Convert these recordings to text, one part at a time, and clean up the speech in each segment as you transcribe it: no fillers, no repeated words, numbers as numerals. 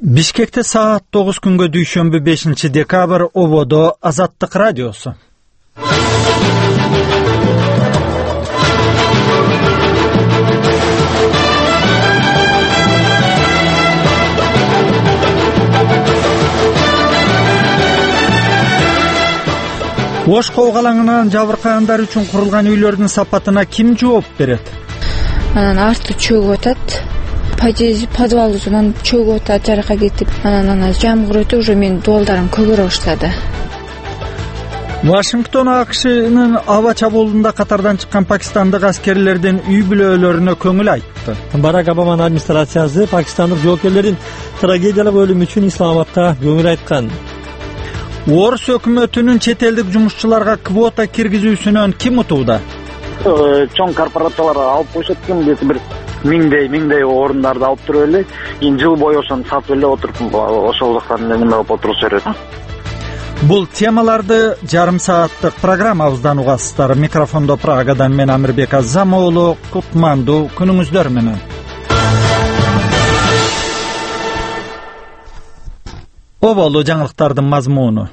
Бишкекте саат 9 күнгө дүйшөмбү 5 декабр ободо Азаттык радиосу. Ош коогалаңынан жабыркагандар үчүн курулган үйлөрдүн сапатына ким жооп берет? Анан арты чөгүп атат. Подвалдан чөгүп атат, жарака кетип, анан жамгыр өтүп, уже менин дуалдарым көгөрө баштады. Вашингтон АКШнын аба чабуулунда катардан чыккан пакистандык аскерлердин үй бүлөлөрүнө көңүл айтты. Барак Обаманын администрациясы пакистандык жоокерлердин трагедиялык өлүмү үчүн Исламабадка көңүл айткан. Орус өкмөтүнүн чет элдик жумушчуларга квота киргизүүсүнөн ким утууда? Чоң корпорациялар алып коюшат экен, бир миңдей орундарды алып туруп эле, жыл бою ошону сатып эле отуруп, ошол жактан неме болуп отурушат берет. Бул темаларды жарым сааттык программабыздан угасыздар. Микрофондо Прагадан мен Амирбек Азамоğlu. Кутмандуу күнүңүздөр менен. Оболу жаңылыктардын мазмуну.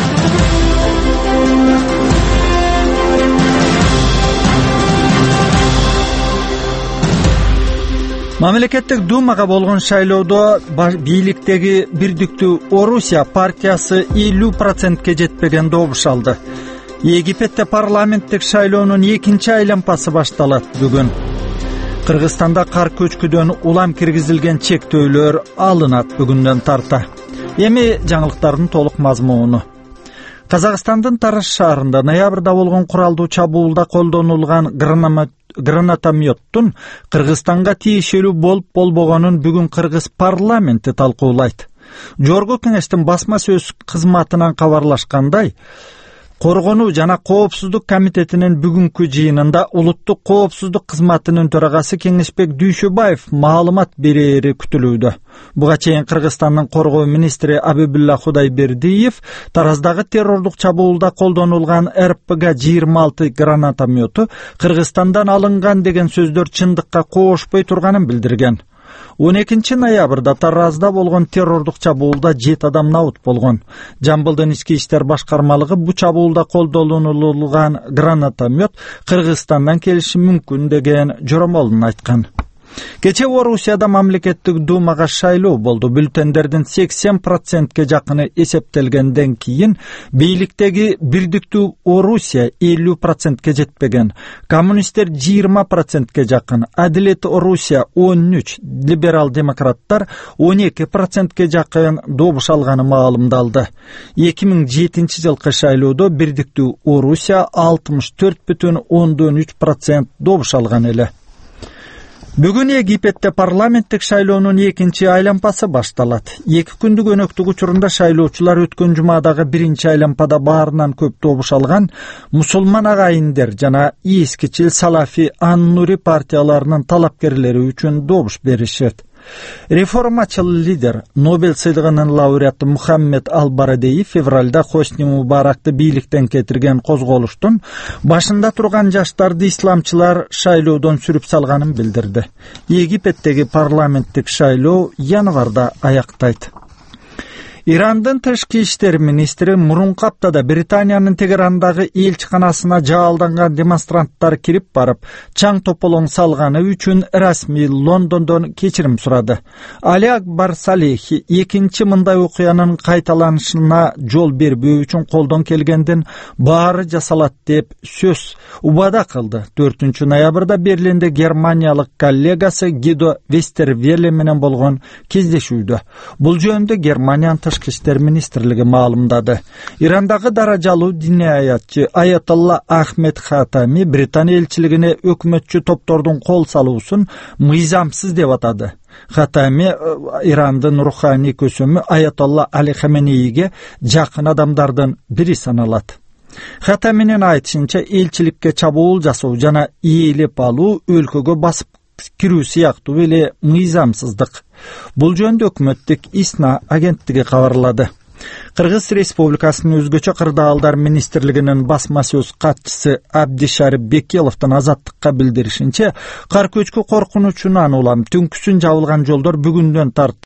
Мамлекеттик думага болгон шайлоодо бийликтеги Бирдиктүү Орусия партиясы 50%ке жетпеген добуш алды. Египетте парламенттик шайлоонун экинчи айланпасы башталат бүгүн. Кыргызстанда кар көчкүдөн улам киргизилген чектөөлөр алынат бүгүндөн тарта. Эми жаңылыктардын толук мазмуну. Казакстандын Тараз шаарында ноябрда болгон куралдуу чабуулда колдонулган гранатометтун Кыргызстанга тиешелүү болуп болбогонун бүгүн Кыргыз парламенти талкуулайт. Жогорку кеңештин басма сөз кызматынан кабарлашкандай, Коргонуу жана коопсуздук комитетинин бүгүнкү жыйынында улуттук коопсуздук кызматынын төрагасы Кеңешбек Дүйшөбаев маалымат берери күтүлүүдө. Буга чейин Кыргызстандын коргоо министри Абибулла Кудайбердиев Тараздагы террордук чабуулда колдонулган РПГ-26 гранатомету Кыргызстандан алынган деген сөздөр чындыкка коошпой турганын билдирген. 12 ноябрда Таразда болгон террордук чабуулда 7 адам набут болгон. Жамбылдын ички иштер башкармалыгы бу чабуулда колдонулган гранатомет Кыргызстандан келиши мүмкүн деген жоромолун айткан. Кече Орусияда мамлекеттик думага шайлоо болду. Бюллетендердин 80%ке жакыны эсептелгенден кийин бийликтеги Бирдиктүү Орусия 50%ке жетпеген. Коммунисттер 20%ке жакын, Адилет Орусия 13, либерал демократтар 12%ке жакын добуш алганы маалымдалды. 2007 жылкы шайлоодо Бирдиктүү Орусия 64,3% добуш алган эле. Бүгүн Египетте парламенттик шайлоонун экинчи айланпасы башталат. 2 күндүк өнөктүк учурунда шайлоочулар өткөн жумадагы биринчи айланпада баарынан көп добуш алган мусулман агайындар жана Искичил Салафи Ан-Нури партияларынын талапкерлери үчүн добуш беришет. Реформачыл лидер, Нобель сыйлыгынын лауреаты Мухаммед Ал-Барадеи февралда Хосни Мубаракты бийликтен кетирген козголуштун башында турган жаштарды исламчылар шайлоодон сүрүп салганын билдирди. Египеттеги парламенттик шайлоо январда аяктайт. Ирандын тышкы иштер министри мурунку аптада Британиянын Тегерандагы элчиканасына жаалданган демонстранттар кирип барып, чаң тополоң салганы үчүн расмий Лондондон кечирим сурады. Али Акбар Салехи экинчи мындай окуянын кайталанышына жол бербөө үчүн колдон келгендин баары жасалат деп сөз убада кылды. 4 ноябрда Берлинде германиялык коллегасы Гидо Вестервеле менен болгон кездешүүдө бул жөнүндө Германиянын Тышкы иштер министрлиги маалымдады. Ирандагы даражалуу диний аятчы Аятолла Ахмед Хатами Британия элчилигине өкмөтчү топтордун кол салуусун мыйзамсыз деп атады. Хатами Ирандын руханий көсөмү Аятолла Али Хаменейге жакын адамдардын бири саналат. Хатаминин айтышынча элчиликке чабуул жасоо жана ээлеп алуу өлкөгө басып кирүү сыяктуу эле мыйзамсыздык. Бул жөнүндө өкмөттүк ИСНА агенттиги кабарлады. Кыргыз Республикасынын өзгөчө кырдаалдар министрлигинин басма сөз катчысы Абдишарип Бекеловдун Азаттыкка билдиришинче, кар көчкү коркунучунан улам түнкүсүн жабылган жолдор бүгүндөн тарт